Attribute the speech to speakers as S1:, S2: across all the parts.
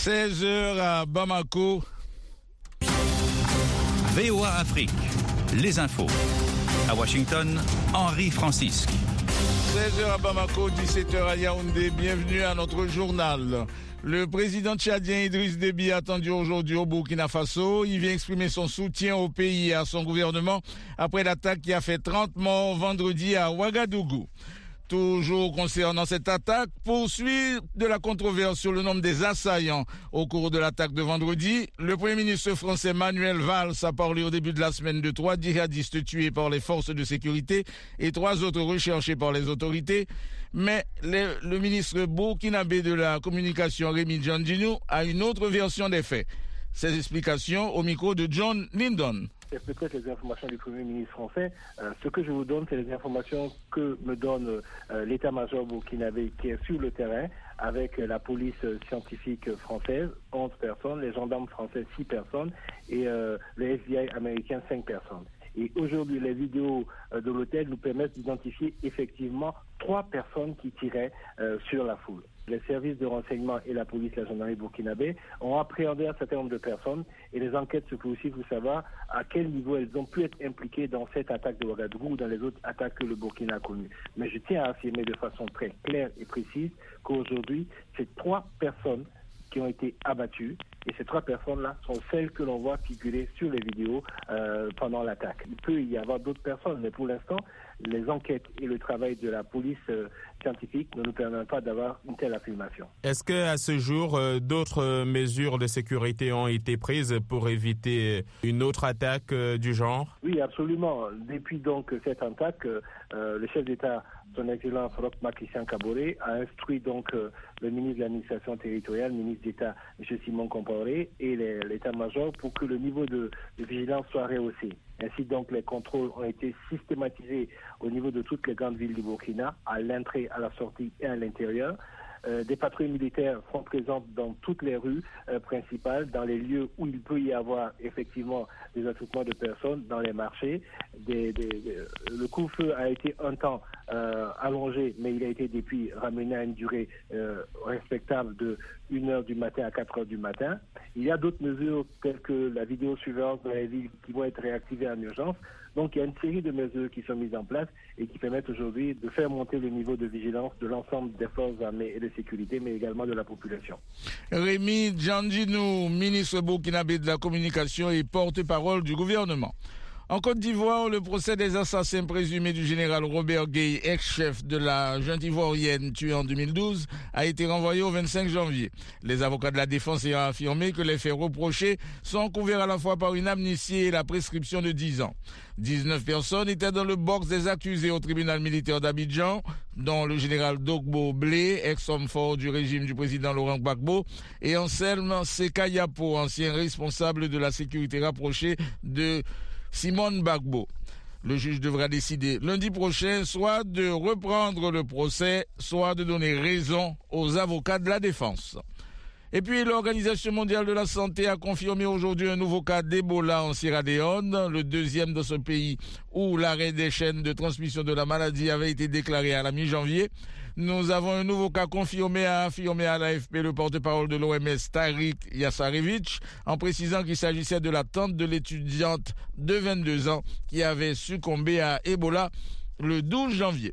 S1: 16h à Bamako.
S2: VOA Afrique, les infos. À Washington, Henri Francisque.
S1: 16h à Bamako, 17h à Yaoundé. Bienvenue à notre journal. Le président tchadien Idriss Déby attendu aujourd'hui au Burkina Faso. Il vient exprimer son soutien au pays et à son gouvernement après l'attaque qui a fait 30 morts vendredi à Ouagadougou. Toujours concernant cette attaque, poursuite de la controverse sur le nombre des assaillants au cours de l'attaque de vendredi. Le Premier ministre français Manuel Valls a parlé au début de la semaine de 3 djihadistes tués par les forces de sécurité et 3 autres recherchés par les autorités. Mais le ministre burkinabé de la communication Rémi Djandjinou a une autre version des faits. Ces explications au micro de John Lyndon.
S3: C'est peut-être les informations du Premier ministre français. Ce que je vous donne, c'est les informations que me donne l'état-major burkinabé qui est sur le terrain avec la police scientifique française, 11 personnes, les gendarmes français, 6 personnes et le FBI américain, 5 personnes. Et aujourd'hui, les vidéos de l'hôtel nous permettent d'identifier effectivement 3 personnes qui tiraient sur la foule. Les services de renseignement et la police, la gendarmerie burkinabé ont appréhendé un certain nombre de personnes et les enquêtes se poursuivent pour savoir à quel niveau elles ont pu être impliquées dans cette attaque de Ouagadougou ou dans les autres attaques que le Burkina a connues. Mais je tiens à affirmer de façon très claire et précise qu'aujourd'hui, c'est 3 personnes qui ont été abattues et ces 3 personnes-là sont celles que l'on voit figurer sur les vidéos pendant l'attaque. Il peut y avoir d'autres personnes, mais pour l'instant, les enquêtes et le travail de la police scientifique ne nous permettent pas d'avoir une telle affirmation.
S4: Est-ce qu'à ce jour, d'autres mesures de sécurité ont été prises pour éviter une autre attaque du genre?
S3: Oui, absolument. Depuis donc cette attaque, le chef d'État, son Excellence Roch Marc Christian Kaboré, a instruit donc le ministre de l'administration territoriale, le ministre d'État, M. Simon Compaoré, et l'état-major pour que le niveau de vigilance soit rehaussé. Ainsi donc les contrôles ont été systématisés au niveau de toutes les grandes villes du Burkina, à l'entrée, à la sortie et à l'intérieur. Des patrouilles militaires sont présentes dans toutes les rues principales, dans les lieux où il peut y avoir effectivement des attroupements de personnes, dans les marchés. Le couvre-feu a été un temps allongé, mais il a été depuis ramené à une durée respectable de 1h du matin à 4h du matin. Il y a d'autres mesures telles que la vidéosurveillance dans les villes qui vont être réactivées en urgence. Donc il y a une série de mesures qui sont mises en place et qui permettent aujourd'hui de faire monter le niveau de vigilance de l'ensemble des forces armées et de sécurité, mais également de la population.
S1: Rémi Djandjinou, ministre burkinabé de la communication et porte-parole du gouvernement. En Côte d'Ivoire, le procès des assassins présumés du général Robert Gueye, ex-chef de la junte ivoirienne tué en 2012, a été renvoyé au 25 janvier. Les avocats de la défense ayant affirmé que les faits reprochés sont couverts à la fois par une amnistie et la prescription de 10 ans. 19 personnes étaient dans le box des accusés au tribunal militaire d'Abidjan, dont le général Dogbo Blé, ex-homme fort du régime du président Laurent Gbagbo, et Anselme Sekayapo, ancien responsable de la sécurité rapprochée de Simone Gbagbo. Le juge devra décider lundi prochain soit de reprendre le procès, soit de donner raison aux avocats de la défense. Et puis l'Organisation mondiale de la santé a confirmé aujourd'hui un nouveau cas d'Ebola en Sierra Leone, le deuxième dans ce pays où l'arrêt des chaînes de transmission de la maladie avait été déclaré à la mi-janvier. Nous avons un nouveau cas confirmé, a affirmé à l'AFP le porte-parole de l'OMS Tariq Yassarevich, en précisant qu'il s'agissait de la tante de l'étudiante de 22 ans qui avait succombé à Ebola le 12 janvier.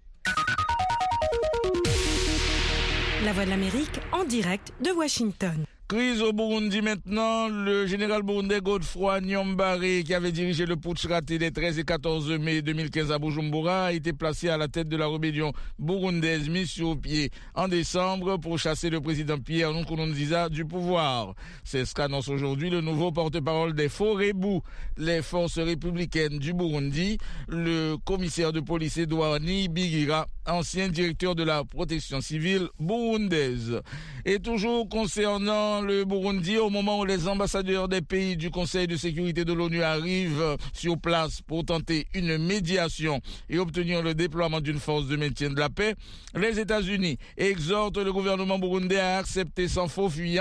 S5: La Voix de l'Amérique en direct de Washington.
S1: Crise au Burundi maintenant. Le général burundais Godefroid Niyombare, qui avait dirigé le putsch raté des 13 et 14 mai 2015 à Bujumbura, a été placé à la tête de la rébellion burundaise mise sur pied en décembre pour chasser le président Pierre Nkurunziza du pouvoir. C'est ce qu'annonce aujourd'hui le nouveau porte-parole des Forebu, les forces républicaines du Burundi, le commissaire de police Edouard Niyibigira, ancien directeur de la protection civile burundaise. Et toujours concernant le Burundi, au moment où les ambassadeurs des pays du Conseil de sécurité de l'ONU arrivent sur place pour tenter une médiation et obtenir le déploiement d'une force de maintien de la paix, les États-Unis exhortent le gouvernement burundais à accepter sans faux fuyant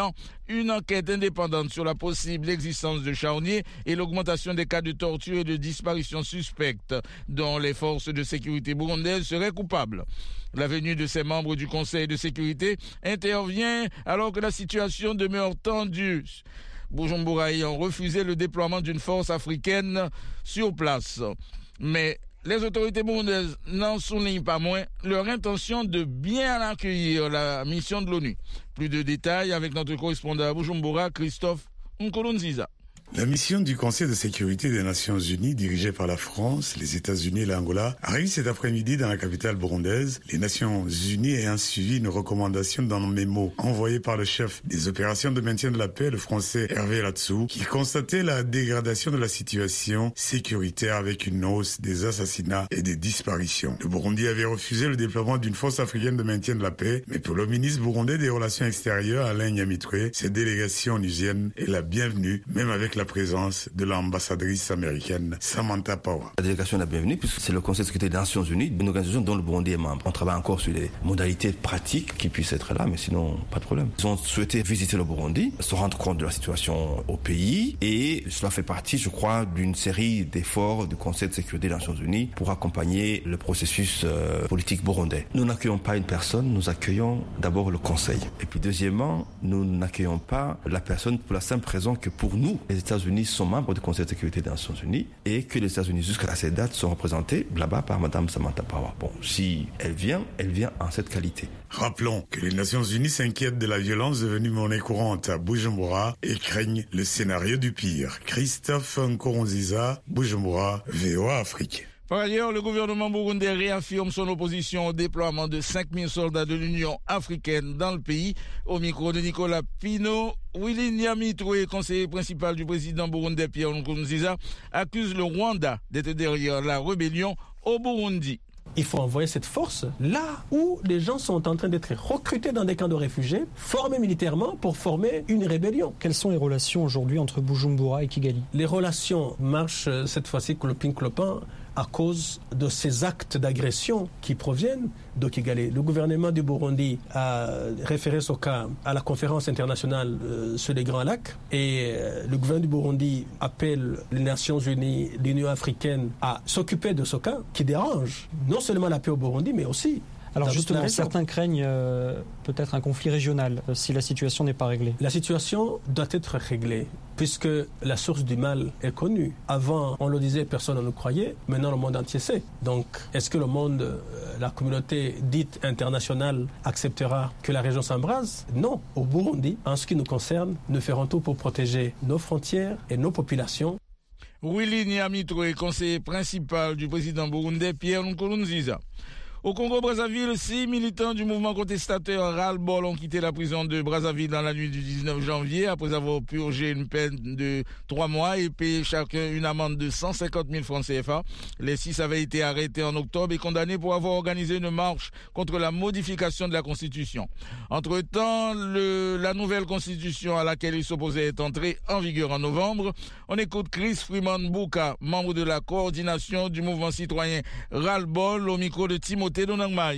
S1: une enquête indépendante sur la possible existence de charniers et l'augmentation des cas de torture et de disparition suspectes dont les forces de sécurité burundaises seraient coupables. La venue de ces membres du Conseil de sécurité intervient alors que la situation demeure tendue, Bujumbura ayant refusé le déploiement d'une force africaine sur place. Mais les autorités burundaises n'en soulignent pas moins leur intention de bien accueillir la mission de l'ONU. Plus de détails avec notre correspondant à Bujumbura, Christophe Nkurunziza.
S6: La mission du Conseil de sécurité des Nations Unies, dirigée par la France, les États-Unis et l'Angola, arrive cet après-midi dans la capitale burundaise. Les Nations Unies ayant suivi une recommandation dans un mémo envoyé par le chef des opérations de maintien de la paix, le français Hervé Latsou, qui constatait la dégradation de la situation sécuritaire avec une hausse des assassinats et des disparitions. Le Burundi avait refusé le déploiement d'une force africaine de maintien de la paix, mais pour le ministre burundais des Relations extérieures, Alain Nyamitwe, cette délégation onusienne est la bienvenue, même avec la présence de l'ambassadrice américaine Samantha Power.
S7: La délégation est la bienvenue puisque c'est le Conseil de sécurité des Nations Unies, une organisation dont le Burundi est membre. On travaille encore sur les modalités pratiques qui puissent être là, mais sinon, pas de problème. Ils ont souhaité visiter le Burundi, se rendre compte de la situation au pays et cela fait partie, je crois, d'une série d'efforts du Conseil de sécurité des Nations Unies pour accompagner le processus politique burundais. Nous n'accueillons pas une personne, nous accueillons d'abord le Conseil. Et puis deuxièmement, nous n'accueillons pas la personne pour la simple raison que pour nous, les États-Unis sont membres du Conseil de sécurité des Nations Unies et que les États-Unis jusqu'à cette date sont représentés là-bas par Mme Samantha Power. Bon, si elle vient en cette qualité.
S6: Rappelons que les Nations Unies s'inquiètent de la violence devenue monnaie courante à Bujumbura et craignent le scénario du pire. Christophe Nkurunziza, Bujumbura, VOA Afrique.
S1: Par ailleurs, le gouvernement burundais réaffirme son opposition au déploiement de 5000 soldats de l'Union africaine dans le pays. Au micro de Nicolas Pino, Willy Nyamitwe, conseiller principal du président burundais Pierre Nkurunziza, accuse le Rwanda d'être derrière la rébellion au Burundi.
S8: Il faut envoyer cette force là où les gens sont en train d'être recrutés dans des camps de réfugiés, formés militairement pour former une rébellion.
S9: Quelles sont les relations aujourd'hui entre Bujumbura et Kigali?
S8: Les relations marchent cette fois-ci clopin à cause de ces actes d'agression qui proviennent de Kigali. Le gouvernement du Burundi a référé ce cas à la conférence internationale sur les Grands Lacs et le gouvernement du Burundi appelle les Nations Unies, l'Union africaine à s'occuper de ce cas qui dérange non seulement la paix au Burundi mais aussi...
S9: Alors justement, certains craignent peut-être un conflit régional si la situation n'est pas réglée.
S8: La situation doit être réglée puisque la source du mal est connue. Avant, on le disait, personne ne nous croyait. Maintenant, le monde entier sait. Donc, est-ce que le monde, la communauté dite internationale, acceptera que la région s'embrase? Non. Au Burundi, en ce qui nous concerne, nous ferons tout pour protéger nos frontières et nos populations.
S1: Willy Nyamitwe, conseiller principal du président burundais Pierre Nkurunziza. Au Congo-Brazzaville, 6 militants du mouvement contestataire Ras-le-Bol ont quitté la prison de Brazzaville dans la nuit du 19 janvier après avoir purgé une peine de 3 mois et payé chacun une amende de 150 000 francs CFA. Les 6 avaient été arrêtés en octobre et condamnés pour avoir organisé une marche contre la modification de la Constitution. Entre-temps, la nouvelle Constitution à laquelle ils s'opposaient est entrée en vigueur en novembre. On écoute Chris Freeman Bouka, membre de la coordination du mouvement citoyen Ras-le-Bol, au micro de Timothée. Pour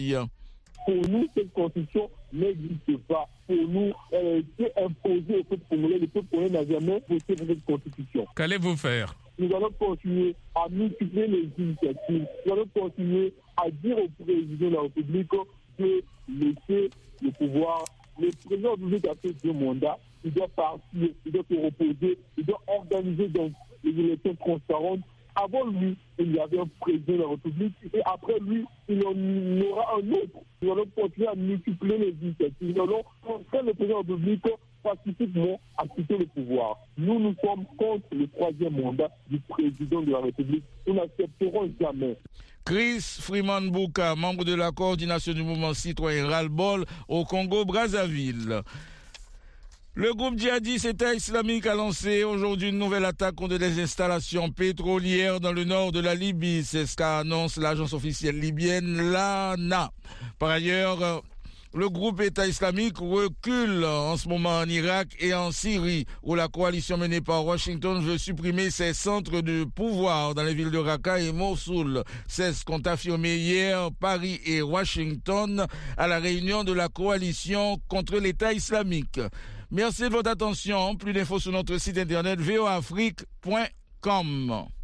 S10: nous, cette constitution n'existe pas. Pour nous, elle a été imposée au peuple congolais. Le peuple congolais n'a jamais voté pour cette constitution.
S1: Qu'allez-vous faire?
S10: Nous allons continuer à multiplier les initiatives. Nous allons continuer à dire au président de la République de laisser le pouvoir. Le président de la République a fait 2 mandats. Il doit partir, il doit se reposer, il doit organiser donc les élections transparentes. Avant lui, il y avait un président de la République et après lui, il y en aura un autre. Nous allons continuer à multiplier les initiatives. Nous allons contraindre le président de la République pacifiquement à quitter le pouvoir. Nous sommes contre le 3e mandat du président de la République. Nous n'accepterons jamais.
S1: Chris Freeman Bouka, membre de la coordination du mouvement citoyen Ras-le-Bol au Congo-Brazzaville. Le groupe djihadiste État islamique a lancé aujourd'hui une nouvelle attaque contre des installations pétrolières dans le nord de la Libye. C'est ce qu'annonce l'agence officielle libyenne, l'ANA. Par ailleurs, le groupe État islamique recule en ce moment en Irak et en Syrie, où la coalition menée par Washington veut supprimer ses centres de pouvoir dans les villes de Raqqa et Mossoul. C'est ce qu'ont affirmé hier Paris et Washington à la réunion de la coalition contre l'État islamique. Merci de votre attention. Plus d'infos sur notre site internet voafrique.com.